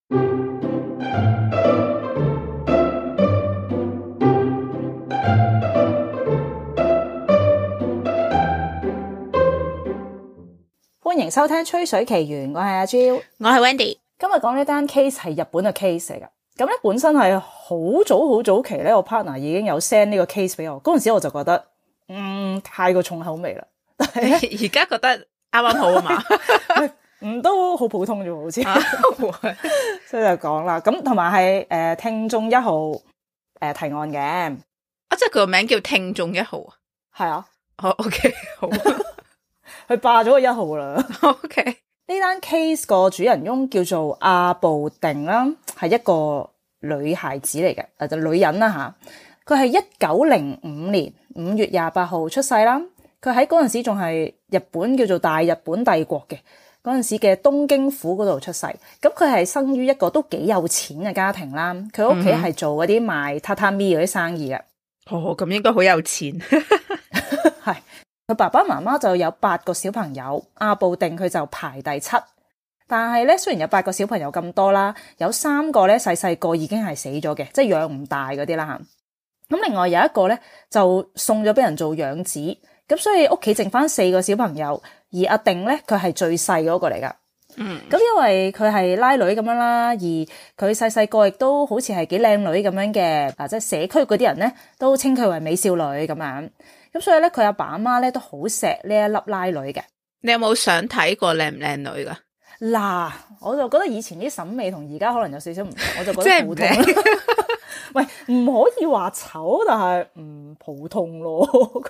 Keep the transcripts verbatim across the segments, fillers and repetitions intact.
歡迎收聽吹水奇緣，我係阿 Jill， 我係 Wendy。 今日講呢單 case 係日本嘅 case 嚟㗎。咁咧本身係好早好早期咧，我 partner 已經有 send 呢個 case 俾我，嗰陣時我就覺得嗯太過重口味啦。但係而家覺得啱啱好啊嘛， 嗯都好普通啫，好似，所以就講啦。咁同埋係誒聽眾一號誒、呃、提案嘅， 啊即係佢個名叫聽眾一號啊， 係啊， 好 OK 好， 佢霸咗個一號啦。 OK。 呢單 case 個主人翁叫做阿部定啦，係一個女孩子嚟嘅，誒就女人啦吓。佢係一九零五年五月廿八號出世啦。佢喺嗰陣時仲係日本叫做大日本帝國嘅嗰陣時嘅東京府嗰度出世。咁佢係生於一個都幾有錢嘅家庭啦。佢屋企係做嗰啲賣榻榻米嗰啲生意嘅。 哦，咁應該好有錢。 係。佢爸爸媽媽就有八個小朋友，阿部定佢就排第七。但係咧，雖然有八個小朋友咁多啦，有三個咧細細個已經係死咗嘅，即係養唔大嗰啲啦吓。咁另外有一個咧就送咗俾人做養子，咁所以屋企剩翻四個小朋友，而阿定咧佢係最細嗰個嚟噶。嗯，咁因為佢係拉女咁樣啦，而佢細細個亦都好似係幾靚女咁樣嘅，啊即係社區嗰啲人咧都稱佢為美少女咁樣。咁所以咧，佢阿爸阿媽咧都好錫呢一粒拉女嘅。 你有冇想睇過靚唔靚女噶？ 嗱，我就覺得以前啲審美同而家可能有少少唔同，我就覺得普通。喂，唔可以話醜，但係唔普通咯。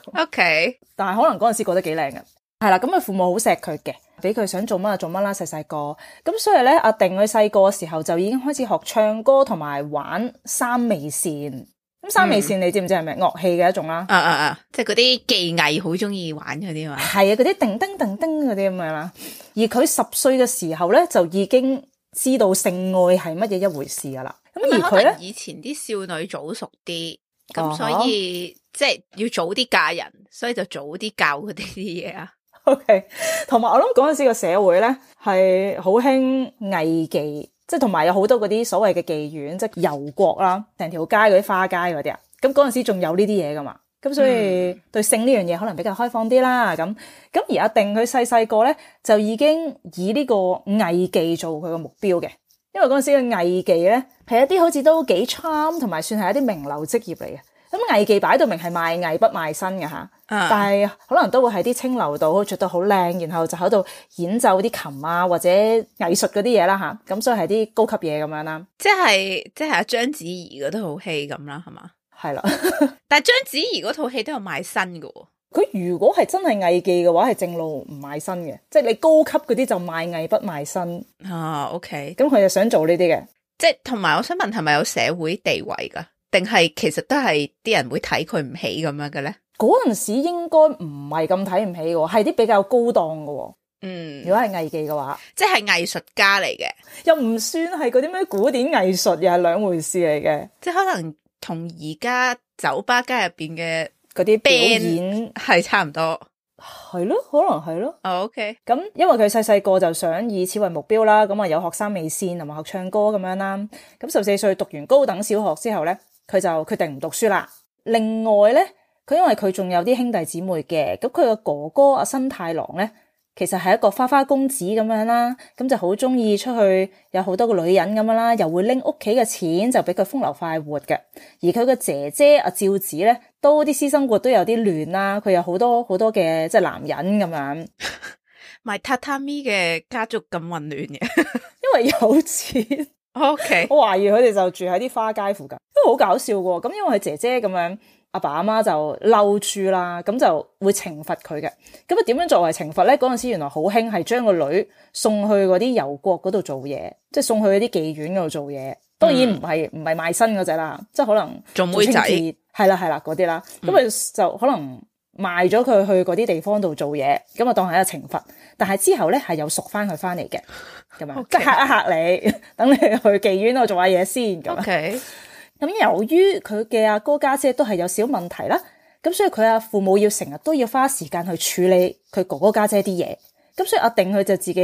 OK， 但係可能嗰陣時覺得幾靚嘅。係啦，咁佢父母好錫佢嘅，俾佢想做乜就做乜啦，細細個。咁所以咧，阿定佢細個嘅時候就已經開始學唱歌同埋玩三味線。咁三味線你知唔知係咩樂器嘅一種啦？ 啊啊啊！即係嗰啲技藝好中意玩嗰啲嘛？ 係啊，嗰啲叮叮叮叮嗰啲咁樣啦。而佢十歲嘅時候咧，就已經知道性愛係乜嘢一回事噶啦。咁而佢咧， 以前啲少女早熟啲，咁所以、uh-huh. 即係要早啲嫁人，所以就早啲教佢哋啲嘢啊。 OK， 同埋我諗嗰陣時個社會咧係好興藝妓。即係同埋有好多嗰啲所謂嘅妓院，即係遊國啦，成條街嗰啲花街嗰啲啊，咁嗰陣時仲有呢啲嘢噶嘛，咁所以對性呢樣嘢可能比較開放啲啦。咁咁而阿定佢細細個咧就已經以呢個藝妓做佢個目標嘅，因為嗰陣時嘅藝妓咧係一啲好似都幾 charm 同埋算係一啲名流職業嚟嘅。咁藝妓擺到明係賣藝不賣身嘅吓，但係可能都會喺啲清流度着得好靚，然後就喺度演奏啲琴啊或者藝術嗰啲嘢啦吓，咁所以係啲高級嘢咁樣啦。 即係即係阿章子怡嗰套戲咁啦，係嘛？係啦，但係章子怡嗰套戲都有賣身㗎喎。 佢如果係真係藝妓嘅話，係正路唔賣身嘅，即係你高級嗰啲就賣藝不賣身啊。OK， 咁佢就想做呢啲嘅， 即係同埋我想問係咪有社會地位噶？定係其實都係啲人會睇佢唔起咁樣嘅咧？嗰陣時應該唔係咁睇唔起嘅，係啲比較高檔嘅。嗯，如果係藝妓嘅話，即係藝術家嚟嘅，又唔算係嗰啲咩古典藝術，又係兩回事嚟嘅。即係可能同而家酒吧街入邊嘅嗰啲表演係差唔多。係咯，可能係咯。哦 OK， 咁因為佢細細個就想以此為目標啦，咁啊有學三味線同埋學唱歌咁樣啦。咁十四歲讀完高等小學之後咧，佢就決定唔讀書啦。另外咧，佢因為佢仲有啲兄弟姊妹嘅，咁佢個哥哥阿新太郎咧，其實係一個花花公子咁樣啦，咁就好中意出去，有好多個女人咁樣啦，又會拎屋企嘅錢就俾佢風流快活嘅。而佢個姐姐阿趙子咧，都啲私生活都有啲亂啦，佢有好多好多嘅即係男人咁樣。賣榻榻米嘅家族咁混亂嘅，因為有錢。OK，我懷疑佢哋就住喺啲花街附近，都好搞笑嘅。咁因為佢姐姐咁樣，阿爸阿媽就嬲住啦，咁就會懲罰佢嘅。咁啊點樣作為懲罰咧？嗰陣時原來好興係將個女送去嗰啲遊國嗰度做嘢，即係送去嗰啲妓院嗰度做嘢。當然唔係唔係賣身嗰隻啦，即係可能做妹仔，係啦係啦嗰啲啦。咁佢、嗯、就可能賣咗佢去嗰啲地方度做嘢，咁啊當係一個懲罰。但係之後咧係有贖翻佢翻嚟嘅，咁樣即係嚇一嚇你，等你去妓院度做下嘢先咁。Okay. 咁由於佢嘅阿哥家姐都係有少問題啦，咁所以佢阿父母要成日都要花時間去處理佢哥哥家姐啲嘢，咁所以阿定佢就自己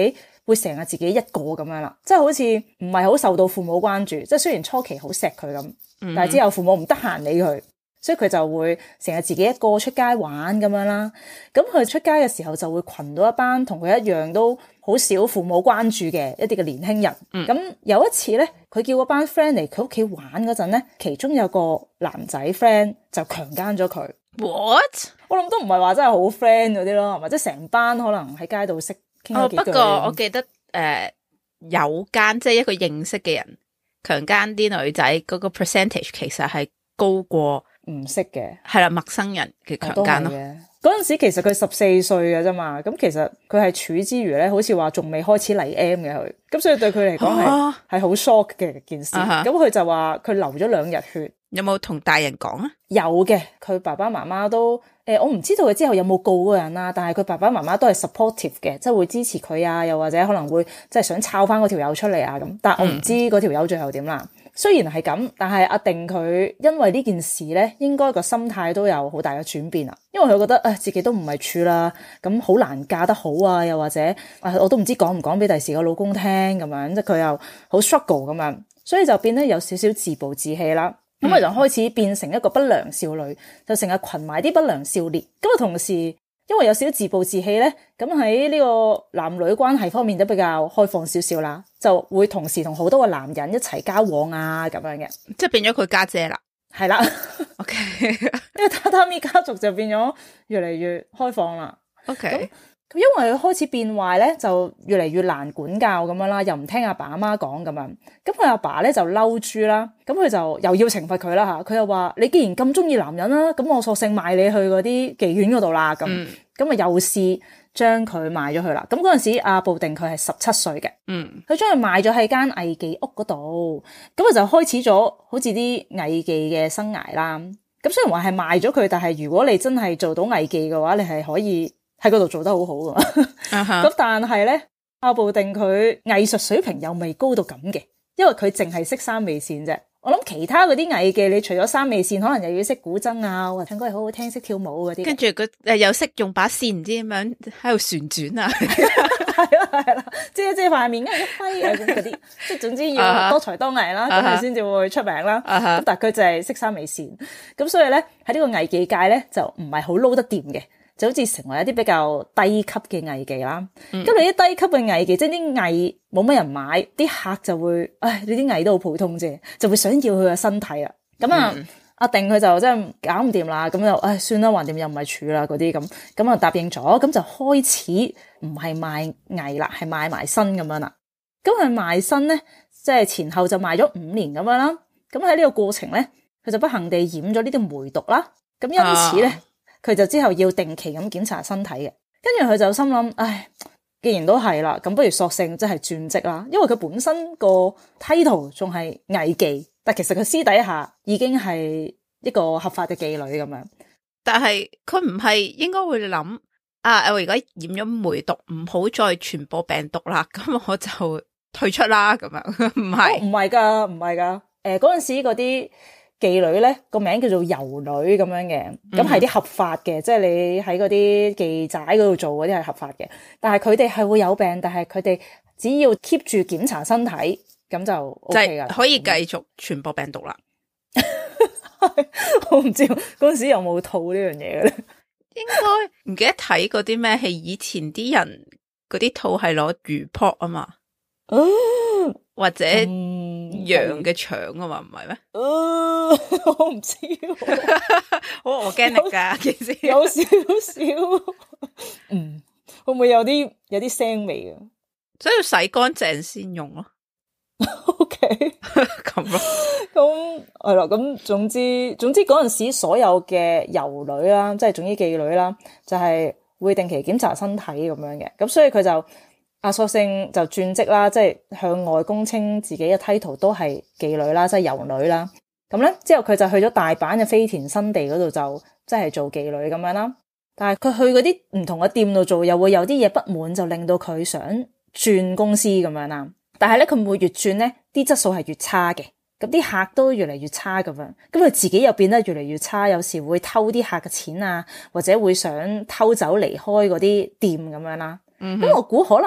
會成日自己一個咁樣啦，即係好似唔係好受到父母關注，即係雖然初期好錫佢咁，但係之後父母唔得閒理佢，所以佢就會成日自己一個出街玩咁樣啦。咁佢出街嘅時候就會群到一班同佢一樣都好少父母關注嘅一啲嘅年輕人。咁、嗯、有一次咧，佢叫嗰班 friend 嚟佢屋企玩嗰陣咧，其中有個男仔 friend 就強姦咗佢。 What？ 我諗都唔係話真係好 friend 嗰啲咯，或者成班可能喺街度識傾咗幾句。 哦，不過我記得誒、呃、有間即係一個認識嘅人強姦啲女仔嗰個 percentage 其實係高過唔識嘅， 係啦，陌生人嘅強姦咯。 嗰陣時其實佢十四歲嘅啫嘛，咁其實佢係處之餘咧，好似話仲未開始嚟 M 嘅佢，咁所以對佢嚟講係係好 shock 嘅件事。咁、uh-huh. 佢就話佢流咗兩日血。 有冇同大人講啊？ 有嘅，佢爸爸媽媽都誒、呃，我唔知道佢之後有冇告嗰個人啦，但係佢爸爸媽媽都係 supportive 嘅，即係會支持佢啊，又或者可能會即係想抄翻嗰條友出嚟啊咁。但係我唔知嗰條友最後點啦。嗯、雖然係咁，但係阿定佢因為呢件事咧，應該個心態都有好大嘅轉變啊。因為佢覺得誒、哎、自己都唔係處啦，咁好難嫁得好啊，又或者誒、哎、我都唔知講唔講俾第時個老公聽咁樣，即係佢又好 struggle 咁樣，所以就變得有少少自暴自棄啦。咁、嗯、佢就開始變成一個不良少女，就成日群埋啲不良少年。咁啊，同時因為有少少自暴自棄咧，咁喺呢個男女關係方面都比較開放少少啦，就會同時同好多個男人一齊交往啊咁樣嘅， 即係變咗佢家姐啦。 係啦 ，OK， 呢個榻榻米家族就變咗越嚟越開放啦。 OK。 因為佢開始變壞咧，就越嚟越難管教咁樣啦，又唔聽阿爸阿媽講咁樣。咁佢阿爸咧就嬲豬啦，咁佢就又要懲罰佢啦吓。佢又話：你既然咁中意男人啦，咁我索性賣你去嗰啲妓院嗰度啦。咁咁啊，又試將佢賣咗去啦。咁嗰陣時阿布定佢係十七歲嘅，嗯，佢將佢賣咗喺間藝妓屋嗰度，咁佢就開始咗好似啲藝妓嘅生涯啦。咁雖然話係賣咗佢，但係如果你真係做到藝妓嘅話，你係可以喺嗰度做得好好噶，咁、uh-huh. 但係咧，阿布定佢藝術水平又未高到咁嘅，因為佢淨係識三味線啫。我諗其他嗰啲藝妓，你除咗三味線，可能又要識古箏啊，或者唱歌又好好聽，識跳舞嗰啲。跟住佢誒又識用把扇唔知點樣喺度旋轉啊， 係啦係啦，遮遮塊面，一揮啊咁嗰啲，即係總之要多才多藝啦，咁佢先至會出名啦。咁、uh-huh. 但係佢就係識三味線，咁所以咧喺呢個藝妓界咧就唔係好撈得掂嘅。就好似成為一啲比較低級嘅藝妓啦，咁、嗯、你啲低級嘅藝妓，即係啲藝冇乜人買，啲客就會，唉，你啲藝都好普通啫，就會想要佢嘅身體啦。咁啊、嗯，阿定佢就真係搞唔掂啦，咁就，唉，算啦，橫掂又唔係處啦嗰啲咁，咁啊答應咗，咁就開始唔係賣藝啦，係賣埋身咁樣啦。咁佢賣身咧，即係前後就賣咗五年咁樣啦。咁喺呢個過程咧，佢就不幸地染咗呢啲梅毒啦。咁因此咧。啊佢就之後要定期咁檢查身體嘅，跟住佢就心諗，唉，既然都係啦，咁不如索性即係轉職啦。因為佢本身個 title 仲係藝妓，但其實佢私底下已經係一個合法嘅妓女咁樣。 但係佢唔係應該會諗啊，我而家染咗梅毒，唔好再傳播病毒啦，咁我就退出啦咁樣。唔係， 唔係噶，唔係噶。誒，嗰陣時嗰啲妓女咧個名叫做遊女咁樣嘅，咁係啲合法嘅，即係你喺嗰啲妓仔嗰度做嗰啲係合法嘅。但係佢哋係會有病，但係佢哋只要 keep 住檢查身體，咁就 OK 噶， 就係可以繼續傳播病毒啦。 我唔知嗰陣時有冇套呢樣嘢嘅咧， 應該唔記得睇嗰啲咩戲，以前啲人嗰啲套係攞魚撲啊嘛，或者羊嘅腸啊嘛，唔係咩？ 我唔知道， 好我驚力噶，其實有少少，嗯，會唔會有啲有啲腥味啊？ 所以要洗乾淨先用咯。 O K， 咁咯， 咁係啦，咁總之總之嗰陣時所有嘅遊女啦，即係總之妓女啦，就係、是、會定期檢查身體咁樣嘅，咁所以佢就阿索性就轉職啦，即係向外公稱自己嘅 title 都係妓女啦，即係遊女啦。咁咧之後佢就去咗大阪嘅飛田新地嗰度就即係做妓女咁樣啦。但係佢去嗰啲唔同嘅店度做，又會有啲嘢不滿，就令到佢想轉公司咁樣啦。但係咧，佢每越轉咧，啲質素係越差嘅，咁啲客都越嚟越差咁樣，咁佢自己又變得越嚟越差，有時會偷啲客嘅錢啊，或者會想偷走離開嗰啲店咁樣啦。咁、嗯、我估可能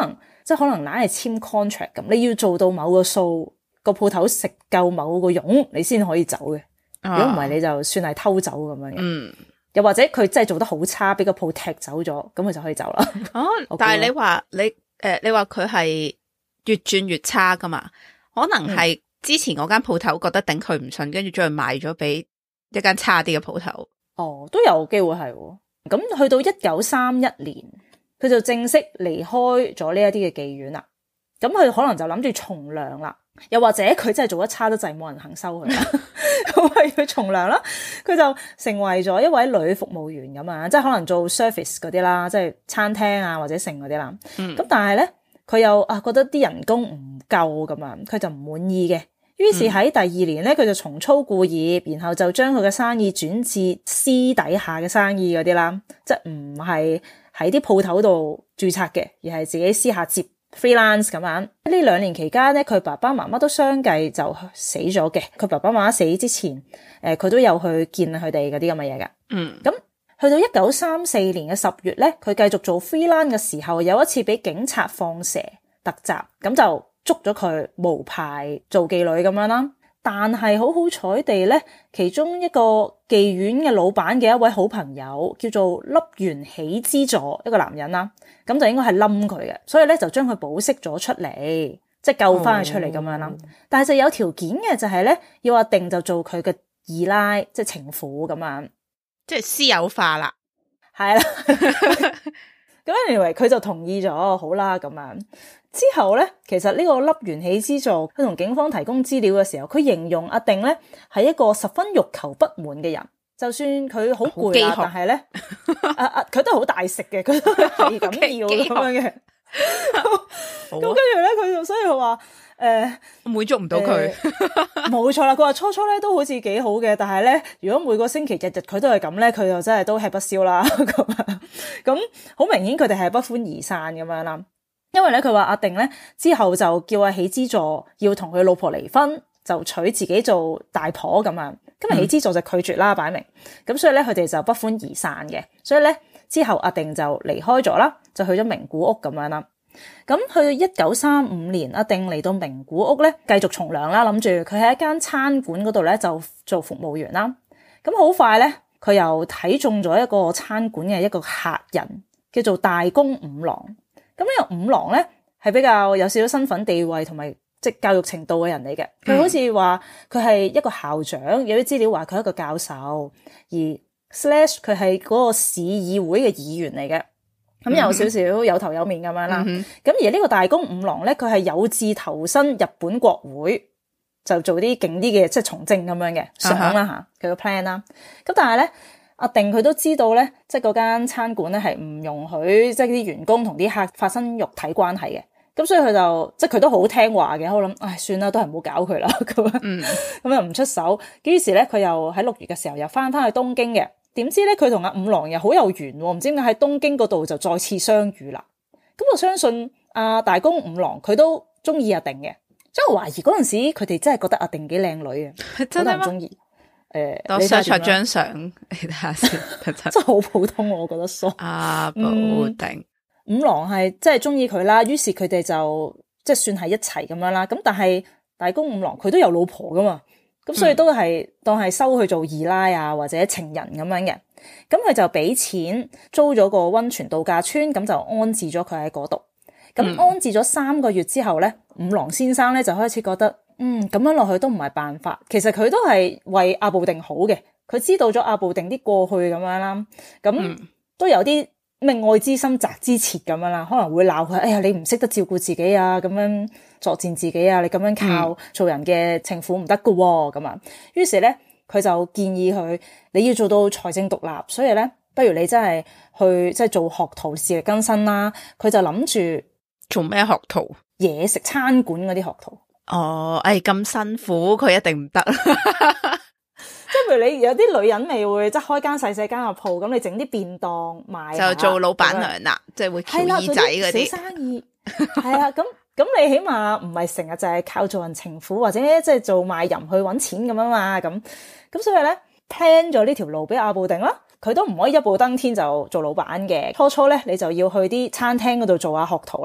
即係可能硬係簽 contract 咁，你要做到某個數，個鋪頭食夠某個傭，你先可以走嘅。如果唔係，你就算係偷走咁樣嘅。 嗯， 又或者佢真係做得好差，俾個鋪踢走咗，咁佢就可以走啦。 哦，但係你話你誒、呃，你話佢係越轉越差噶嘛？可能係之前嗰間鋪頭覺得頂佢唔順，跟住將佢賣咗俾一間差啲嘅鋪頭。 哦，都有機會係。咁去到一九三一年，佢就正式離開咗呢一啲嘅妓院啦。咁佢可能就諗住從良啦，又或者佢真係做得差得滯，冇人肯收佢啦，咁係要從良啦。佢就成為咗一位女服務員咁啊，即係可能做 service 嗰啲啦，即係餐廳啊或者剩嗰啲啦。咁、嗯、但係咧，佢又啊覺得啲人工唔夠咁啊，佢就唔滿意嘅。於是喺第二年咧，佢就重操故業，然後就將佢嘅生意轉至私底下嘅生意嗰啲啦，即係唔係喺啲鋪頭度註冊嘅，而係自己私下接 freelance 咁樣。呢兩年期間咧，佢爸爸媽媽都相繼就死咗嘅。佢爸爸媽媽死之前，誒佢都有去見佢哋嗰啲咁嘅嘢㗎。嗯，咁去到一九三四年嘅十月咧，佢繼續做 freelance 嘅時候，有一次俾警察放蛇突襲，咁就捉咗佢無牌做妓女咁樣啦，但係好好彩地咧，其中一個妓院嘅老闆嘅一位好朋友叫做笠原喜之助，一個男人啦，咁就應該係冧佢嘅，所以咧就將佢保釋咗出嚟，即係救翻佢出嚟咁樣啦。哦、但係就有條件嘅，就係咧要阿定就做佢嘅二奶，即係情婦咁樣， 即係私有化啦， 係啦。咁 anyway 佢就同意咗，好啦咁樣。之後咧，其實呢個笠原喜之助，佢同警方提供資料嘅時候，佢形容阿定咧係一個十分欲求不滿嘅人。就算佢好攰啦，但係咧，啊啊，佢都好大食嘅，佢都係咁要咁樣嘅。咁跟住咧，佢就所以佢話誒， 滿足唔到佢。 冇錯啦，佢話初初咧都好似幾好嘅，但係咧，如果每個星期日日佢都係咁咧，佢就真係都吃不消啦。咁咁好明顯，佢哋係不歡而散咁樣啦。因為咧，佢話阿定咧之後就叫阿喜之助要同佢老婆離婚，就娶自己做大婆咁樣。咁啊，喜之助就拒絕啦，擺明。咁所以咧，佢哋就不歡而散嘅。所以咧，之後阿定就離開咗啦，就去咗名古屋咁樣啦。咁去到一九三五年，阿定嚟到名古屋咧，繼續從良啦，諗住佢喺一間餐館嗰度咧就做服務員啦。咁好快咧，佢又睇中咗一個餐館嘅一個客人，叫做大宮五郎。咁呢個五郎咧係比較有少少身份地位同埋即係教育程度嘅人嚟嘅。佢、嗯、好似話佢係一個校長，有啲資料話佢係一個教授，而 slash 佢係嗰個市議會嘅議員嚟嘅。咁有少少有頭有面咁樣啦。咁、嗯、而呢個大宮五郎咧，佢係有志投身日本國會，就做啲勁啲嘅即係從政咁樣嘅想啦吓，佢個 plan 啦。咁但係咧，阿定佢都知道咧，即係嗰間餐館咧係唔容許即係啲員工同啲客發生肉體關係嘅。咁所以佢就即係佢都好聽話嘅，我諗唉算啦，都係唔好搞佢啦咁樣。嗯，咁又唔出手。於是咧，佢又喺六月嘅時候又翻翻去東京嘅。點知咧，佢同阿五郎又好有緣，唔知點解喺東京嗰度就再次相遇啦。咁我相信阿大宮五郎佢都中意阿定嘅，即係我懷疑嗰陣時佢哋真係覺得阿定幾靚女嘅，真係中意。誒， 我 search 下張相，你睇下先， 真係好普通，我覺得疏。 阿保定五郎係真係中意佢啦，於是佢哋就即係算係一齊咁樣啦。咁但係大宮五郎佢都有老婆噶嘛。咁所以都係、嗯、當係收佢做二奶啊，或者情人咁樣嘅。咁佢就俾錢租咗個溫泉度假村，咁就安置咗佢喺嗰度。咁安置咗三個月之後咧，五郎先生咧就開始覺得，嗯，咁樣落去都唔係辦法。其實佢都係為阿部定好嘅，佢知道咗阿部定啲過去咁樣啦，咁、嗯、都有啲咩愛之深責之切咁樣啦，可能會鬧佢，哎呀，你唔識得照顧自己啊，咁樣作踐自己啊，你咁樣靠做人嘅情婦唔得噶喎，咁啊，於是咧佢就建議佢，你要做到財政獨立，所以咧不如你真係去即係做學徒自力更生啦。佢就諗住做咩學徒？ 嘢食餐館嗰啲學徒。 哦，哎咁辛苦，佢一定唔得。 即係譬如你有啲女人咪會即係開間細細間個鋪，咁你整啲便當賣， 就做老闆娘啦，即係會翹耳仔嗰啲小生意。係啊，咁咁你起碼唔係成日就係靠做人情婦或者即係做賣淫去搵錢咁啊嘛，咁咁所以咧 plan 咗呢條路俾阿部定啦。佢都唔可以一步登天就做老闆嘅，初初咧你就要去啲餐廳嗰度做下學徒啦，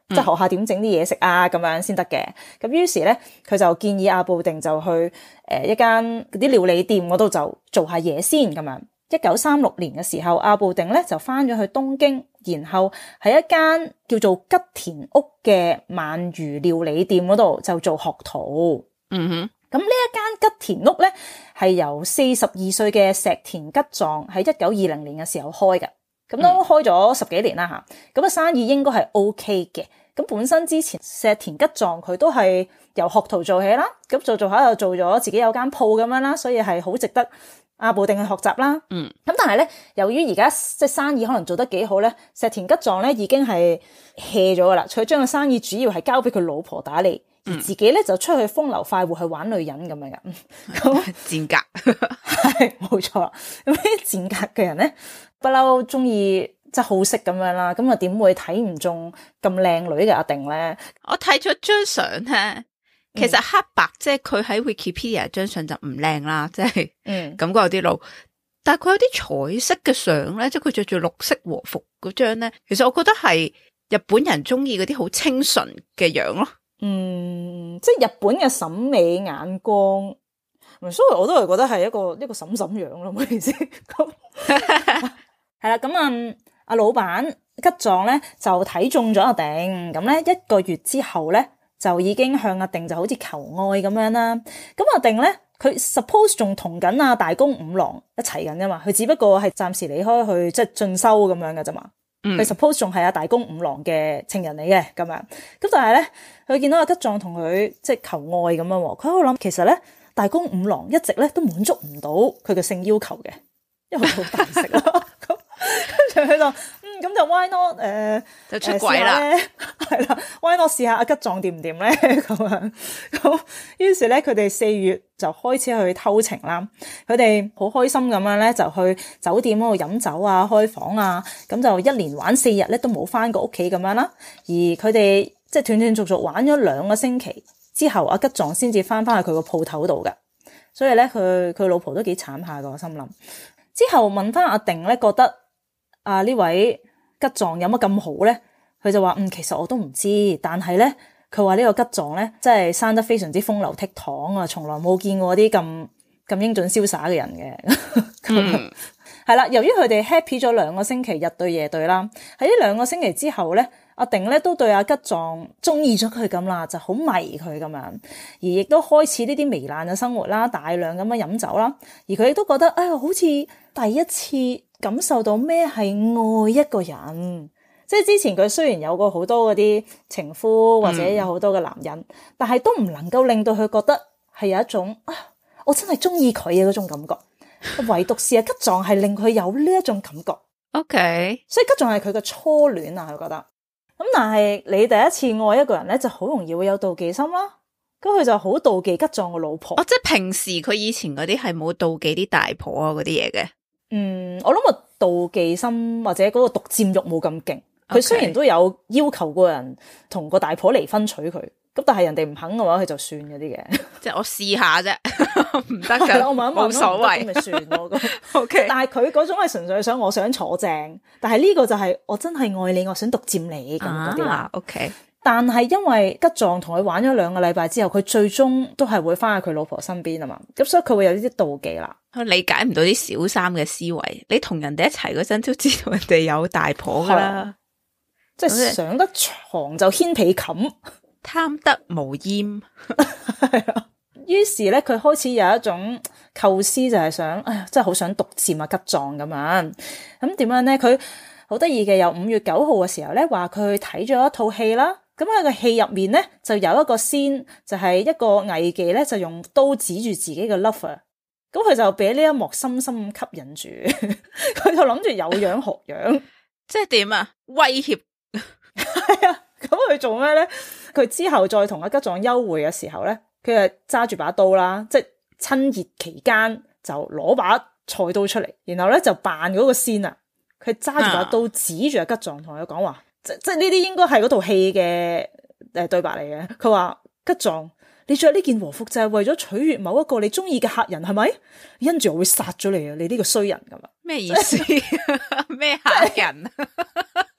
即係學下點整啲嘢食啊咁樣先得嘅。咁於是咧，佢就建議阿布定就去誒、呃、一間嗰啲料理店嗰度就做下嘢先咁樣。一九三六年嘅時候，阿布定咧就翻咗去東京，然後喺一間叫做吉田屋嘅鰻魚料理店嗰度就做學徒。 嗯哼， 咁呢一間吉田屋咧係由四十二歲嘅石田吉藏喺一九二零年嘅時候開嘅，咁都開咗十幾年啦吓。咁啊、嗯、生意應該係 OK 嘅。咁本身之前石田吉藏佢都係由學徒做起啦，咁做做下就做咗自己有間鋪咁樣啦，所以係好值得阿布定去學習啦。 嗯， 咁但係咧，由於而家即係生意可能做得幾好咧，石田吉藏咧已經係 hea 咗噶啦，佢將個生意主要係交俾佢老婆打理，而自己咧就出去風流快活去玩女人咁樣噶。咁賤格係冇錯啦。咁呢啲賤格嘅人咧，不嬲中意即係好色咁樣啦。咁啊點會睇唔中咁靚女嘅阿定咧？ 我睇咗張相咧。其實黑白、嗯、即係佢喺 Wikipedia 張相就唔靚啦，即係感覺有啲老。但係佢有啲彩色嘅相咧，即係佢着住綠色和服嗰張咧，其實我覺得係日本人中意嗰啲好清純嘅樣咯。嗯， 即係日本嘅審美眼光，所以我都係覺得係一個一個嬸嬸樣咯，唔好意思。咁係啦，咁啊，阿老闆吉藏咧就睇中咗阿定，咁咧一個月之後咧。就已經向阿定就好似求愛咁樣啦。咁阿定咧，佢 suppose 仲同緊阿大公五郎一齊緊噶嘛？佢只不過係暫時離開去即係進修咁樣噶啫嘛。佢、嗯、suppose 仲係阿大公五郎嘅情人嚟嘅咁樣。咁但係咧，佢見到阿吉藏同佢即係求愛咁樣，佢喺度諗，其實咧大公五郎一直咧都滿足唔到佢嘅性要求嘅，因為佢好大食咯。咁跟住佢就嗯咁就 why not 誒、呃、 就出軌啦， 係啦 why not 試下阿吉藏掂唔掂咧咁樣。咁於是咧佢哋四月就開始去偷情啦。佢哋好開心咁樣咧就去酒店嗰度飲酒啊開房啊，咁就一連玩四日咧都冇翻過屋企咁樣啦。而佢哋即係斷斷續續玩咗兩個星期之後，阿吉藏先至翻翻去佢個鋪頭度嘅。所以咧佢佢老婆都幾慘下噶，我心諗。之後問翻阿定咧，覺得啊呢位吉藏有乜咁好咧？佢就話嗯，其實我都唔知，但係咧佢話呢個吉藏咧真係生得非常之風流倜儻啊，從來冇見過啲咁咁英俊瀟灑嘅人嘅。嗯，係啦，由於佢哋 happy 咗兩個星期日對夜對啦，喺呢兩個星期之後咧，阿定咧都對阿吉藏中意咗佢咁啦，就好迷佢咁樣，而亦都開始呢啲糜爛嘅生活啦，大量咁樣飲酒啦，而佢亦都覺得哎呀好似第一次感受到咩係愛一個人。即係之前佢雖然有過好多嗰啲情夫或者有好多嘅男人，嗯、但係都唔能夠令到佢覺得係有一種啊，我真係中意佢嘅嗰種感覺。唯獨是阿吉藏係令佢有呢一種感覺。 OK， 所以吉藏係佢嘅初戀啊，佢覺得。咁但係你第一次愛一個人咧，就好容易會有妒忌心啦。咁佢就好妒忌吉藏嘅老婆。 哦，即係平時佢以前嗰啲係冇妒忌啲大婆啊嗰啲嘢嘅。 嗯，我諗個妒忌心或者嗰個獨佔欲冇咁勁。佢雖然都有要求過人同個大婆離婚娶佢，咁但係人哋唔肯嘅話，佢就算嗰啲嘅。即係我試下啫，唔得噶， 我問一問， 冇所謂， 咁咪算咯。咁 OK， 但係佢嗰種係純粹想我想坐正，但係呢個就係我真係愛你，我想獨佔你咁嗰啲啦。 OK， 但係因為吉藏同佢玩咗兩個禮拜之後，佢最終都係會翻去佢老婆身邊啊嘛，咁所以佢會有啲妒忌啦。 我理解唔到啲小三嘅思維，你同人哋一齊嗰陣都知道人哋有大婆噶啦。 即係上得床就掀被冚， 貪得無厭。 係啊，於是咧佢開始有一種構思，就係想，哎呀，真係好想獨佔啊吉藏咁樣。咁點樣咧？佢好得意嘅，由五月九號嘅時候咧，話佢去睇咗一套戲啦。咁喺個戲入面咧，就有一個 scene，就係一個藝妓咧，就用刀指住自己嘅 lover。咁佢就俾呢一幕深深吸引住，佢就諗住有樣學樣， 即係點啊？威脅。 係啊，咁佢做咩咧？佢之後再同阿吉藏幽會嘅時候咧，佢係揸住把刀啦，即係親熱期間就攞把菜刀出嚟，然後咧就扮嗰個仙啊，佢揸住把刀指住阿吉藏，同佢講話，即即係呢啲應該係嗰套戲嘅誒對白嚟嘅。佢話吉藏，你着呢件和服就係為咗取悅某一個你中意嘅客人係咪？因住我會殺咗你啊！你呢個衰人咁啊！ 咩意思？咩客人？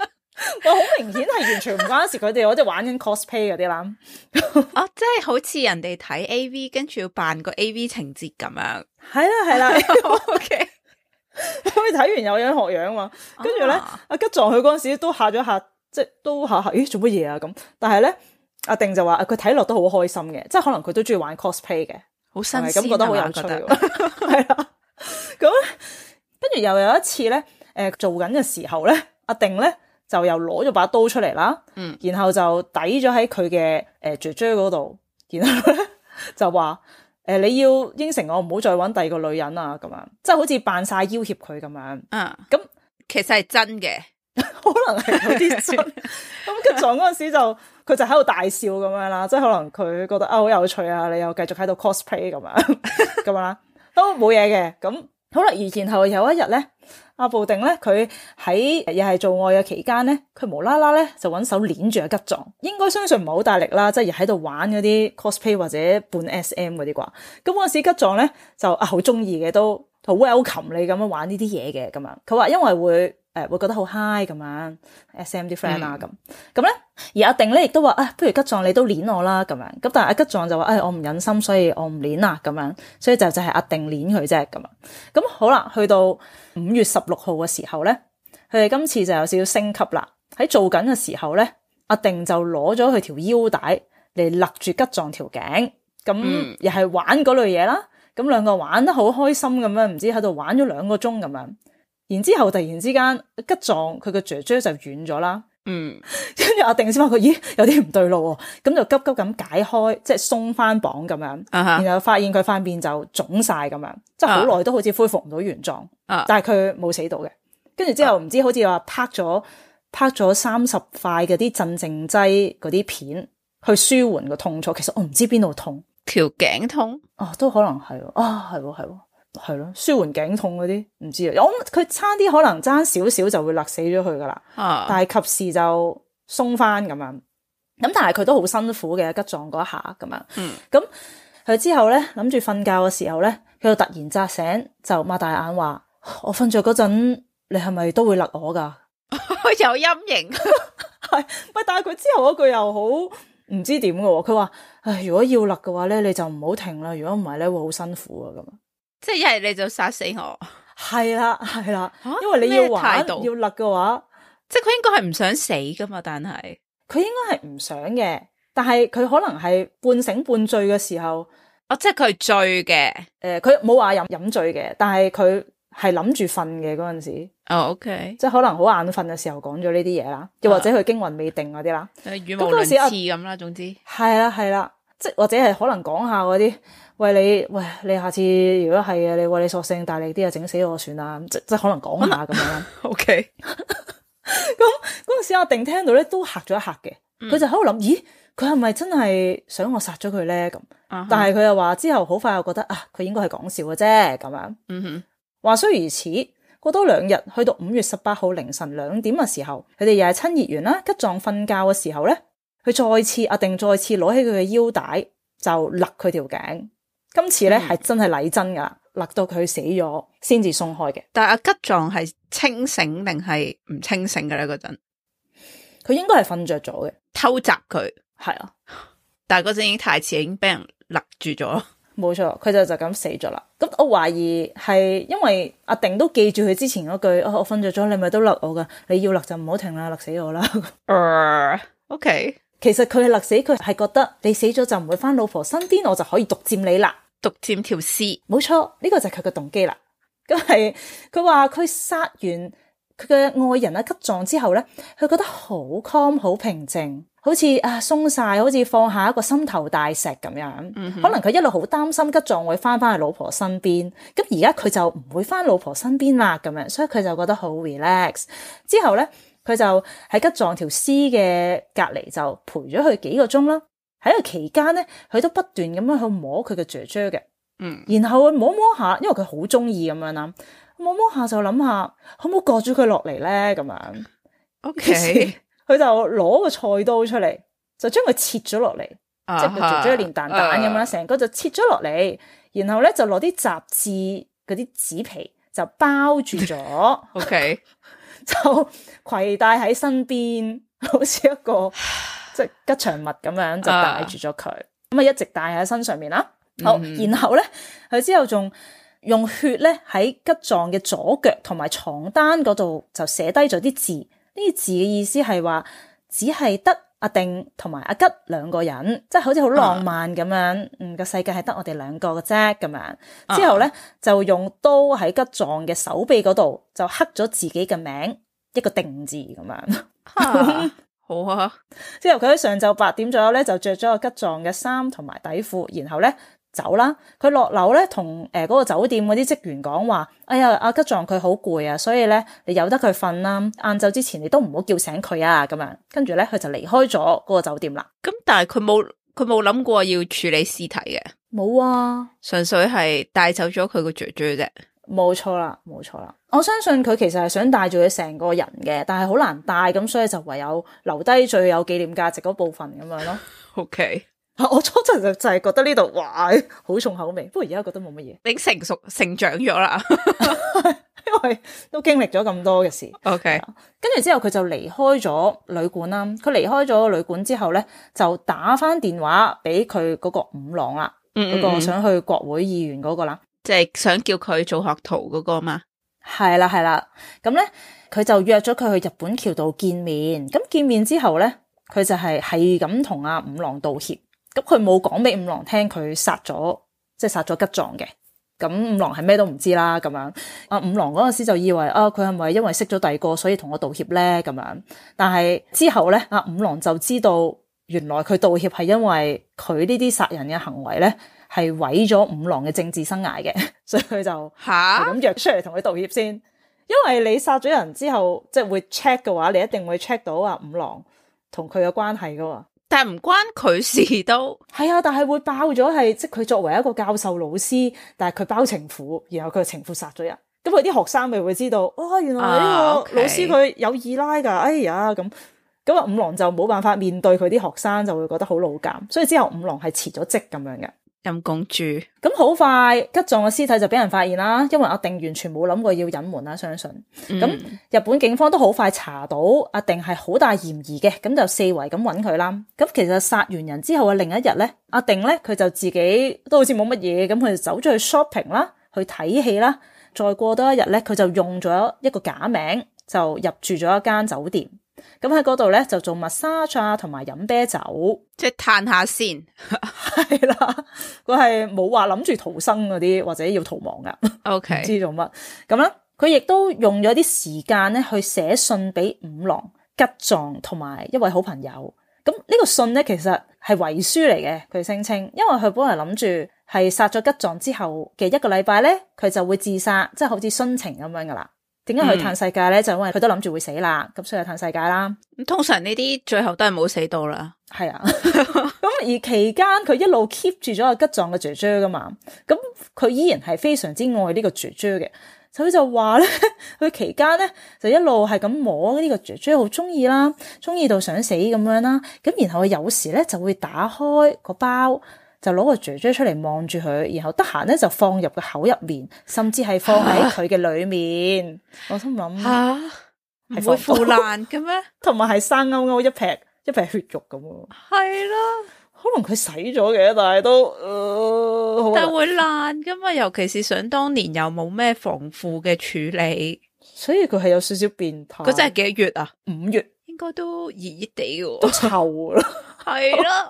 我好明顯係完全唔關事，佢哋我即係玩緊 cosplay 嗰啲啦。 哦，即係好似人哋睇 A V， 跟住要扮個 A V 情節咁樣。 係啦係啦 ，OK。 佢睇完有樣學樣嘛，跟住咧阿吉藏佢嗰陣時都嚇咗下，即係都嚇嚇，咦做乜嘢啊咁？但係咧阿定就話佢睇落都好開心嘅，即係可能佢都中意玩 cosplay 嘅， 好新鮮， 咁覺得好有趣。係啦，咁跟住又有一次咧，誒、呃、做緊嘅時候咧，阿定咧就又攞咗把刀出嚟啦，嗯，然後就抵咗喺佢嘅誒姐姐嗰度，然後咧就話。誒、呃，你要應承我唔好再搵第二個女人啊，咁樣，即係好似扮晒要挾佢咁樣。嗯，咁其實係真嘅， 可能係有啲算。咁吉藏嗰陣時就佢就喺度大笑咁樣啦，即係可能佢覺得啊好有趣啊，你又繼續喺度 cosplay 咁樣咁樣啦，都冇嘢嘅。咁好啦，而然後有一日咧，阿部定咧佢喺又係做愛嘅期間咧，佢無啦啦咧就搵手鏈住阿吉藏，應該相信唔係好大力啦，即係喺度玩嗰啲 cosplay 或者半 S M 嗰啲啩。咁嗰陣時吉藏咧就啊好中意嘅，都好 welcome 你咁樣玩呢啲嘢嘅咁樣。佢話因為會誒、呃、會覺得好 high 咁樣 S M 啲 friend 啊咁咁咧。而阿定咧亦都話啊，不如吉藏你都鏈我啦咁樣。咁但係阿吉藏就話誒、哎、我唔忍心，所以我唔鏈啊咁樣。所以就就係阿定鏈佢啫咁樣。咁好啦，去到五月十六號嘅時候咧，佢哋今次就有少少升級啦。喺做緊嘅時候咧，阿定就攞咗佢條腰帶嚟勒住吉藏條頸，咁又係玩嗰類嘢啦。咁兩個玩得好開心咁樣，唔知喺度玩咗兩個鐘咁樣。然之後突然之間，吉藏佢個姐姐就軟咗啦。嗯，跟住阿定先話佢，咦有啲唔對路喎，咁就急急咁解開，即係鬆翻綁咁樣，uh-huh. 然後發現佢塊面就腫晒咁樣，即係好耐都好似恢復唔到原狀，uh-huh. 但係佢冇死到嘅。跟住之後唔知好似話拍咗拍咗三十塊嗰啲鎮靜劑嗰啲片去舒緩個痛楚，其實我唔知邊度痛， 條頸痛哦，都可能係啊，係喎係喎。係咯，舒緩頸痛嗰啲唔知啊，我佢差啲可能爭少少就會勒死咗佢噶啦，但係及時就鬆翻咁樣，咁但係佢都好辛苦嘅，吉藏嗰一下咁樣，咁、嗯、佢之後咧諗住瞓覺嘅時候咧，佢就突然扎醒，就擘大眼話：我瞓着嗰陣，你係咪都會勒我噶？ 有陰影， 係，喂，但係佢之後嗰句又好唔知點嘅喎，佢話：唉，如果要勒嘅話咧，你就唔好停啦，如果唔係咧會好辛苦啊咁。 即係一係你就殺死我， 係啦係啦，因為你要玩要勒嘅話， 即係佢應該係唔想死噶嘛，但係佢應該係唔想嘅，但係佢可能係半醒半醉嘅時候， 哦，即係佢係醉嘅， 誒，佢冇話飲飲醉嘅，但係佢係諗住瞓嘅嗰陣時， 哦 ，OK， 即係可能好眼瞓嘅時候講咗呢啲嘢啦，又或者佢驚魂未定嗰啲啦， 語無倫次咁啦，總之係啦係啦，即係或者係可能講下嗰啲。喂你，喂你下次如果係嘅，你喂你索性大力啲啊，整死我算啦，即即可能講下咁樣。 O K， 咁嗰陣時阿定聽到咧都嚇咗一嚇嘅，佢、嗯、就喺度諗，咦佢係咪真係想我殺咗佢咧？咁、uh-huh. 但係佢又話之後好快又覺得啊，佢應該係講笑嘅啫咁樣。嗯哼，話雖如此，過多兩日去到五月十八號凌晨兩點嘅時候，佢哋又係親熱完啦，吉藏瞓覺嘅時候咧，佢再次阿定再次攞起佢嘅腰帶就勒佢條頸。今次咧係、嗯、真係禮真噶，勒到佢死咗先至鬆開嘅。 但係阿吉藏係清醒定係唔清醒嘅咧？嗰陣佢應該係瞓着咗嘅， 偷襲佢係啊。 但係嗰陣已經太遲，已經俾人勒住咗。 冇錯，佢就就咁死咗啦。咁我懷疑係因為阿定都記住佢之前嗰句，哦、我瞓着咗，你咪都勒我噶，你要勒就唔好停啦，勒死我啦。 Uh, OK， 其實佢係勒死佢，係覺得你死咗就唔會翻老婆身邊，我就可以獨佔你啦。 獨佔條屍，冇錯，呢個就係佢嘅動機啦。咁係佢話佢殺完佢嘅愛人啊吉藏之後咧，佢覺得好 calm 好平靜，好似啊鬆晒，好似放下一個心頭大石咁樣。嗯、可能佢一路好擔心吉藏會翻翻去老婆身邊，咁而家佢就唔會翻老婆身邊啦，咁樣，所以佢就覺得好 relax。之後咧，佢就喺吉藏條屍嘅隔籬就陪咗佢幾個鐘啦。喺個期間咧，佢都不斷咁樣去摸佢嘅姐姐嘅，嗯，然後去摸摸下，因為佢好中意咁樣啦，摸摸下就諗下，可唔可以割咗佢落嚟咧？咁樣 ，OK，佢就攞個菜刀出嚟，就將佢切咗落嚟，即係佢姐姐連蛋蛋咁樣，成、uh-huh. 個就切咗落嚟，然後咧就攞啲雜誌嗰啲紙皮就包住咗，OK， 就攜帶喺身邊，好似一個即係吉祥物咁樣就帶住咗佢，咁啊一直帶喺身上面啦。好，嗯、然後咧佢之後仲用血咧喺吉藏嘅左腳同埋床單嗰度就寫低咗啲字，呢啲字嘅意思係話只係得阿定同埋阿吉兩個人，即係好似好浪漫咁樣，啊、嗯個世界係得我哋兩個嘅啫咁樣。之後咧、啊、就用刀喺吉藏嘅手臂嗰度就刻咗自己嘅名，一個定字咁樣。 啊好啊！ 之後佢喺上晝八點左右咧就着咗個吉藏嘅衫同埋底褲，然後咧走啦。佢落樓咧同誒嗰個酒店嗰啲職員講話：哎呀，阿吉藏佢好攰啊，所以咧你由得佢瞓啦。晏晝之前你都唔好叫醒佢啊。咁樣跟住咧佢就離開咗嗰個酒店啦。 咁但係佢冇佢冇諗過要處理屍體嘅， 冇啊， 純粹係帶走咗佢個雀雀啫。 冇錯啦，冇錯啦。我相信佢其實係想帶住佢成個人嘅，但係好難帶，咁所以就唯有留低最有紀念價值嗰部分咁樣咯。 OK， 我初陣就就係覺得呢度哇好重口味，不過而家覺得冇乜嘢， 你成熟成長咗啦， 因為都經歷咗咁多嘅事。 OK， 跟住之後佢就離開咗旅館啦。佢離開咗旅館之後咧，就打翻電話俾佢嗰個五郎啦，嗰、嗯嗯嗯嗰個想去國會議員嗰個啦。 即係想叫佢做學徒嗰個嘛？ 係啦係啦，咁咧佢就約咗佢去日本橋度見面。咁見面之後咧，佢就係係咁同阿五郎道歉。咁佢冇講俾五郎聽佢殺咗，即係殺咗吉藏嘅。咁五郎係咩都唔知啦。咁樣阿五郎嗰陣時就以為啊，佢係咪因為識咗第二個，所以同我道歉咧？咁樣，但係之後咧，阿五郎就知道原來佢道歉係因為佢呢啲殺人嘅行為咧。係毀咗五郎嘅政治生涯嘅，所以佢就吓咁約出嚟同佢道歉先。因為你殺咗人之後，即係會 check 嘅話，你一定會 check 到啊五郎同佢嘅關係噶嘛。 但係唔關佢事都係啊，但係會爆咗係，即係佢作為一個教授老師，但係佢包情婦，然後佢嘅情婦殺咗人，咁佢啲學生咪會知道，哦，原來呢個老師佢有二奶噶，哎呀咁。咁啊五郎就冇辦法面對佢啲學生，就會覺得好老尷，所以之後五郎係辭咗職咁樣嘅。 陰公豬， 咁好快吉藏嘅屍體就俾人發現啦，因為阿定完全冇諗過要隱瞞啦，相信。咁、嗯、日本警方都好快查到阿定係好大嫌疑嘅，咁就四圍咁揾佢啦。咁其實殺完人之後嘅另一日咧，阿定咧佢就自己都好似冇乜嘢，咁佢就走咗去 shopping 啦，去睇戲啦。再過多一日咧，佢就用咗一個假名就入住咗一間酒店。咁喺嗰度咧就做 massage 啊，同埋飲啤酒， 即係嘆下先。 係啦，佢係冇話諗住逃生嗰啲或者要逃亡噶。 OK，唔知做乜咁咧？佢亦都用咗啲時間咧去寫信俾五郎、吉藏同埋一位好朋友。咁呢個信咧其實係遺書嚟嘅，佢聲稱，因為佢本來諗住係殺咗吉藏之後嘅一個禮拜咧，佢就會自殺，即係好似殉情咁樣噶啦。點解去嘆世界咧？嗯、就因為佢都諗住會死啦，咁所以嘆世界啦。 咁通常呢啲最後都係冇死到啦。 係啊，咁而期間佢一路 keep 住咗阿吉藏嘅姐姐噶嘛，咁佢依然係非常之愛呢個姐姐嘅。佢就話咧，佢期間咧就一路係咁摸呢個姐姐，好中意啦，中意到想死咁樣啦。咁然後佢有時咧就會打開個包。就攞個姐姐出嚟望住佢，然後得閒咧就放入個口入面，甚至係放喺佢嘅裏面。啊、我心諗吓，係會腐爛嘅咩？同埋係生勾勾一撇一撇血肉咁。 係啦， 可能佢洗咗嘅，但係都，呃、 但係會爛噶嘛？尤其是想當年又冇咩防腐嘅處理， 所以佢係有少少變態。 佢真係幾月啊？ 五月應該都熱熱地嘅， 都臭啦。 係咯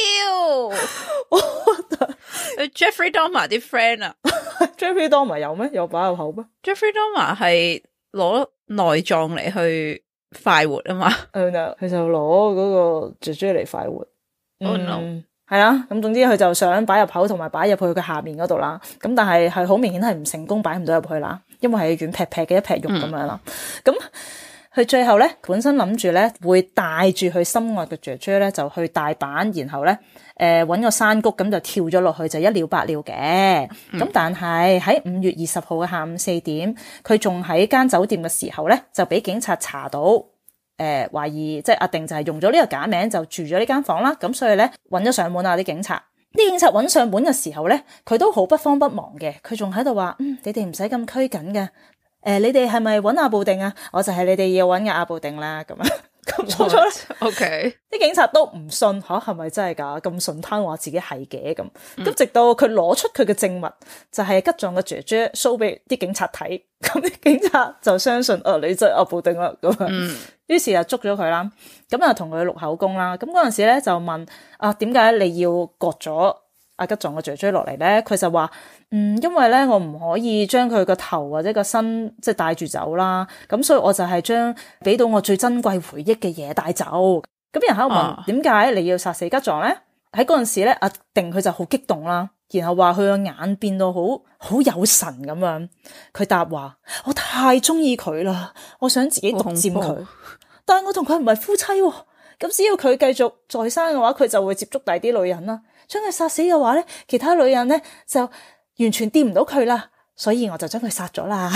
，Ew！Jeffrey Dahmer 啲 friend 啊 ，Jeffrey Dahmer 有咩？有擺入口咩 ？Jeffrey Dahmer 係攞內臟嚟去快活啊嘛， 佢、oh, no. 就攞嗰個姐姐嚟快活。 Oh no！ 係啊，咁總之佢就想擺入口同埋擺入去佢下面嗰度啦。咁但係係好明顯係唔成功，擺唔到入去啦，因為係軟劈劈嘅一劈肉咁樣啦。咁、嗯佢最後咧，本身諗住咧會帶住佢心愛嘅姐姐咧，就去大阪，然後咧誒搵個山谷咁就跳咗落去，就一了百了嘅。咁、嗯、但係喺五月二十號嘅下午四點，佢仲喺間酒店嘅時候咧，就俾警察查到誒、呃、懷疑，即係阿定就係用咗呢個假名就住咗呢間房啦。咁所以咧搵咗上門啊啲警察，啲警察搵上門嘅時候咧，佢都好不慌不忙嘅，佢仲喺度話：嗯，你哋唔使咁拘謹嘅。 呃、你哋係咪揾阿布定啊？我就係你哋要揾嘅阿布定啦，咁樣。咁錯咗咧 ，OK， 啲警察都唔信吓，係咪真係噶？咁順攤話自己係嘅咁，咁、嗯、直到佢攞出佢嘅證物，就係、是、吉藏嘅姐姐 show 俾啲警察睇，咁啲警察就相信，哦、啊，你真係阿布定啦，咁樣，嗯、於是就捉咗佢啦，咁就同佢錄口供啦。咁嗰陣時咧就問啊，點解你要割咗阿吉藏嘅姐姐落嚟咧？佢就話，嗯，因為咧我唔可以將佢個頭或者個身即係帶住走啦，咁所以我就係將俾到我最珍貴回憶嘅嘢帶走。咁人喺度問，點解、啊、你要殺死吉藏咧？喺嗰陣時咧，阿定佢就好激動啦，然後話佢個眼變到好好有神咁樣。佢答話：我太中意佢啦，我想自己獨佔佢，但係我同佢唔係夫妻喎。咁只要佢繼續在生嘅話，佢就會接觸第啲女人啦。將佢殺死嘅話咧，其他女人咧就完全掂唔到佢啦，所以我就將佢殺咗啦。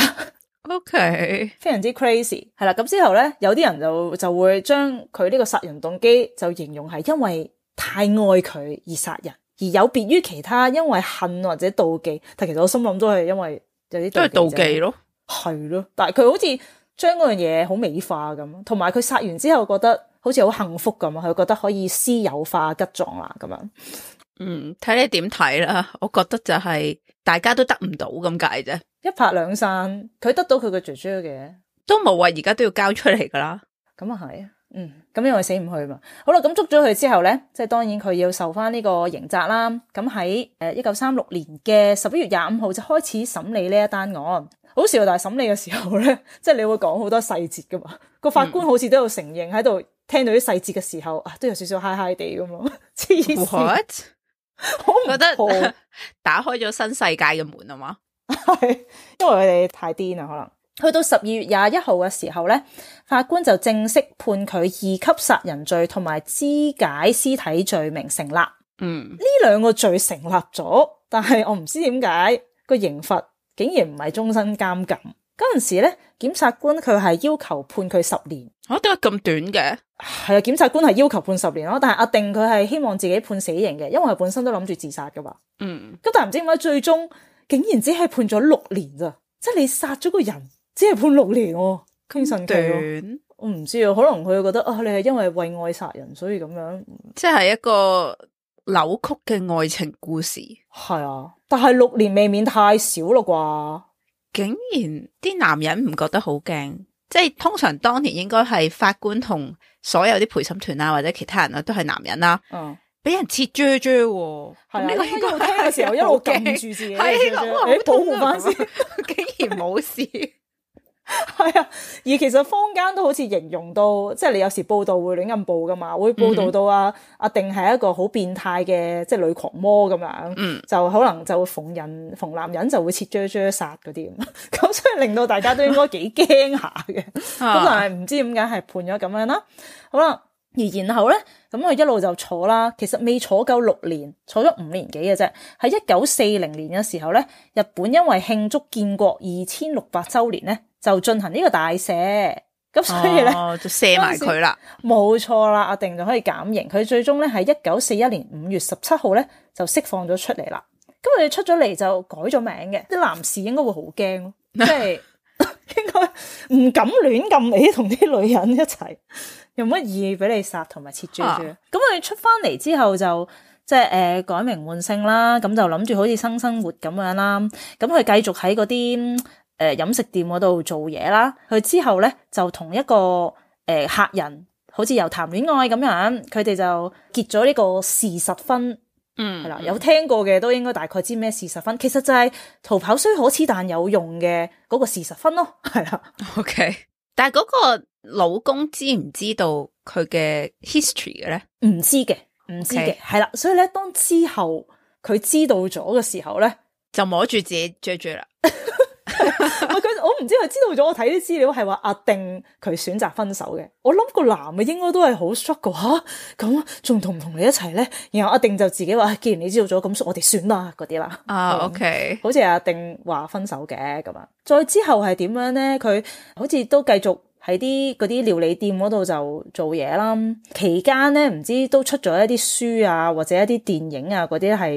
OK， 非常之 crazy， 係啦。咁之後咧，有啲人就就會將佢呢個殺人動機就形容係因為太愛佢而殺人，而有別於其他因為恨或者妒忌。但其實我心諗都係因為有啲都係妒忌咯， 係咯。但係佢好似將嗰樣嘢好美化咁，同埋佢殺完之後覺得好似好幸福咁啊，佢覺得可以私有化吉藏啦咁樣。 嗯，睇你點睇啦，我覺得就係大家都得唔到咁解啫， 一拍兩散，佢得到佢個姐姐嘅， 都冇話而家都要交出嚟噶啦， 咁啊係，嗯，咁因為死唔去嘛。好啦，咁捉咗佢之後咧，即係當然佢要受翻呢個刑責啦。咁喺誒一九三六年嘅十一月廿五號就開始審理呢一單案。好笑，但係審理嘅時候咧，即係你會講好多細節噶嘛。個法官好似都有承認喺度聽到啲細節嘅時候啊，都有少少嗨嗨地咁咯。黐線。我覺得打開咗新世界嘅門啊嘛， 係因為佢哋太癲啦，可能去到十二月廿一號嘅時候咧，法官就正式判佢二級殺人罪同埋肢解屍體罪名成立。嗯，呢兩個罪成立咗，但係我唔知點解個刑罰竟然唔係終身監禁。嗰陣時咧，檢察官佢係要求判佢十年。 啊，點解咁短嘅？ 係啊，檢察官係要求判十年咯，但係阿定佢係希望自己判死刑嘅，因為佢本身都諗住自殺噶嘛。嗯，咁但係唔知點解最終竟然只係判咗六年咋？即係你殺咗個人，只係判六年喎，咁神奇咯。我唔知啊，可能佢覺得啊，你係因為為愛殺人，所以咁樣， 即係一個扭曲嘅愛情故事。 係啊，但係六年未免太少咯啩？ 竟然啲男人唔覺得好驚，即係通常當年應該係法官同所有啲陪審團啊或者其他人啊都係男人啦，嗯，俾人切啫啫，係呢個一路聽嘅時候一路撳住自己，係呢個好保護翻先，竟然冇事。 係啊，而其實坊間都好似形容到，即係你有時報道會亂咁報噶嘛，會報道到啊、嗯、阿定係一個好變態嘅即係女狂魔咁樣，嗯，就可能就會逢人逢男人就會切啫啫殺嗰啲咁，咁所以令到大家都應該幾驚下嘅，咁但係唔知點解係判咗咁樣啦。好啦，而然後咧，咁佢一路就坐啦，其實未坐夠六年，坐咗五年幾嘅啫。喺一九四零年嘅時候咧，日本因為慶祝建國二千六百周年咧，就進行呢個大赦，咁所以咧、哦、就赦埋佢啦，冇錯啦，阿定就可以減刑。佢最終咧喺一九四一年五月十七號咧就釋放咗出嚟啦。咁佢哋出咗嚟就改咗名嘅，啲男士應該會好驚咯，即係應該唔敢亂咁嚟同啲女人一齊，有乜意義俾你殺同埋切豬豬？咁佢、啊、出翻嚟之後就即係誒改名換姓啦，咁就諗住好似新生活咁樣啦。咁佢繼續喺嗰啲誒飲食店嗰度做嘢啦。佢之後咧就同一個誒、呃、客人好似又談戀愛咁樣，佢哋就結咗呢個事實婚。嗯，係啦，有聽過嘅都應該大概知咩事實婚，其實就係逃跑雖可恥但有用嘅嗰個事實婚咯，係啦。OK， 但係嗰個老公知唔知道佢嘅 history 嘅咧？唔知嘅，唔知嘅，係啦。所以咧，當之後佢知道咗嘅時候咧，就摸住自己追追啦。我唔知佢知道咗，我睇啲資料係話阿定佢選擇分手嘅。我諗個男嘅應該都係好 struggle 吓，咁仲同唔同你一齊咧？然後阿定就自己話，既然你知道咗，咁我哋算啦嗰啲啦。啊、uh, ，OK，好似阿定話分手嘅咁啊。再之後係點樣咧？佢好似都繼續喺啲嗰啲料理店嗰度就做嘢啦。期間咧，唔知都出咗一啲書啊，或者一啲電影啊，嗰啲係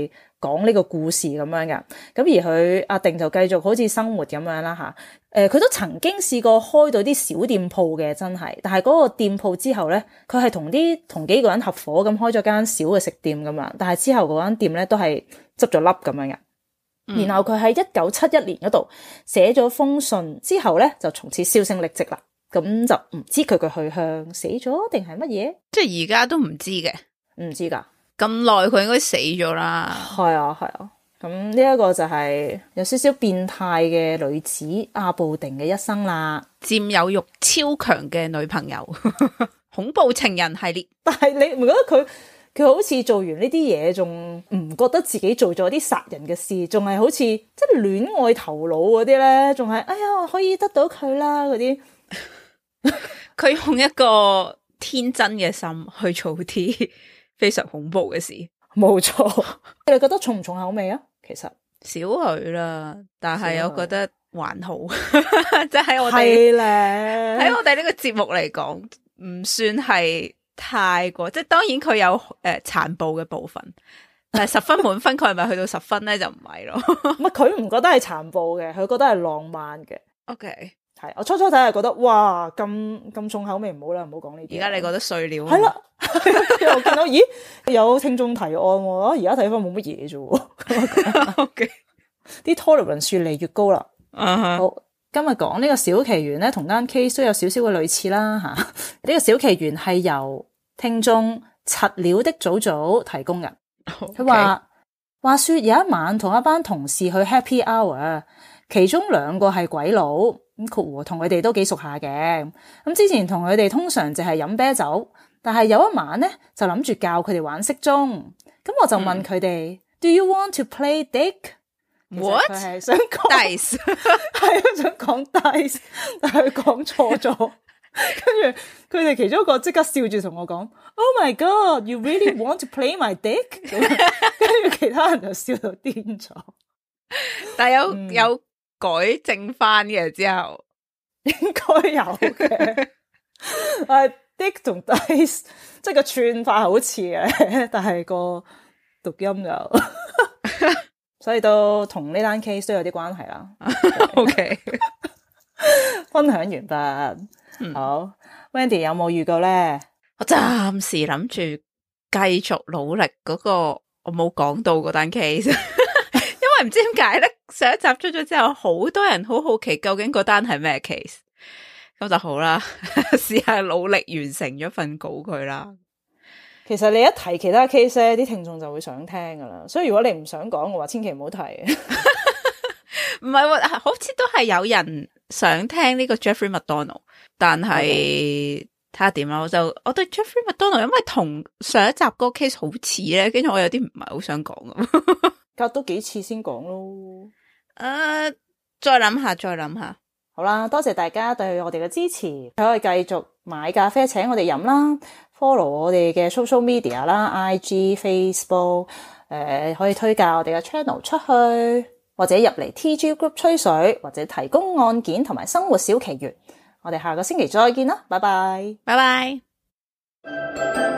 講呢個故事咁樣嘅。咁而佢阿定就繼續好似生活咁樣啦吓。誒，佢都曾經試過開到啲小店鋪嘅，真係。但係嗰個店鋪之後咧，佢係同啲同幾個人合夥咁開咗間小嘅食店咁樣。但係之後嗰間店咧都係執咗笠咁樣嘅。嗯、然後佢喺一九七一年嗰度寫咗封信之後咧，就從此銷聲匿跡啦。咁就唔知佢嘅去向死咗定係乜嘢？ 即係而家都唔知嘅， 唔知噶。 咁耐佢應該死咗啦。 係啊，係啊。咁呢一個就係有少少變態嘅女子阿布定嘅一生啦， 佔有欲超強嘅女朋友，恐怖情人系列。 但係你唔覺得佢佢好似做完呢啲嘢，仲唔覺得自己做咗啲殺人嘅事，仲係好似即係戀愛頭腦嗰啲咧，仲係哎呀我可以得到佢啦嗰啲。 佢用一個天真嘅心去做啲非常恐怖嘅事。 冇錯。你哋覺得重唔重口味啊？其實少許啦，但係我覺得還好。即係喺我哋喺我哋呢個節目嚟講，唔算係太過。即係當然佢有誒殘暴嘅部分，但係十分滿分，佢係咪去到十分咧？就唔係咯。 唔係佢唔覺得係殘暴嘅，佢覺得係浪漫嘅。 OK。 係，我初初睇係覺得哇咁咁重口味，唔好啦，唔好講呢啲。 而家你覺得碎料？ 係啦，又見到咦有聽眾提案喎，而家睇翻冇乜嘢啫。OK， 啲 tolerance 越嚟越高啦。Uh-huh. 好，今日講呢個小奇緣咧，同單 case 都有少少嘅類似啦吓。呢個小奇緣係由聽眾柒料的祖祖提供嘅。佢話話說有一晚同一班同事去 happy hour， 其中兩個係鬼佬。咁括弧同佢哋都幾熟下嘅，咁之前同佢哋通常就係飲啤酒，但係有一晚咧就諗住教佢哋玩骰盅，咁我就問佢哋、嗯、Do you want to play dick？What？ 佢係想講 dice， 係想講 dice， 但係佢講錯咗，跟住佢哋其中一個即刻笑住同我講 Oh my God， you really want to play my dick？ 跟住其他人就笑到癲咗， 但係有、嗯、有。改正翻嘅之後， 應該有嘅。誒，dick 同 dice 即係個串法好似嘅，但係個讀音就，所以都同呢單 case 都有啲關係啦。 OK， 分享完畢、嗯。好 ，Wendy 有冇預告咧？ 我暫時諗住繼續努力嗰、嗰個，我冇講到嗰單 case。因為唔知點解咧，上一集出咗之後，好多人好好奇究竟嗰單係咩 case， 咁就好啦，試下努力完成咗份稿佢啦。 其實你一提其他 case 咧，啲聽眾就會想聽噶啦，所以如果你唔想講嘅話，千祈唔好提。 唔係喎，好似都係有人想聽呢個 Jeffrey McDonald， 但係睇下點啦。我就我對 Jeffrey McDonald， 因為同上一集嗰個 case 好似咧，跟住我有啲唔係好想講咁。 隔多幾次先講咯， 誒、uh, 再諗下，再諗下。 好啦，多謝大家對我哋嘅支持，可以繼續買咖啡請我哋飲啦 ，follow 我哋嘅 social media 啦 ，I G、Facebook，誒、呃、可以推介我哋嘅 channel 出去，或者入嚟 T G Group 吹水，或者提供案件同埋生活小奇緣。我哋下個星期再見啦，拜拜， 拜拜。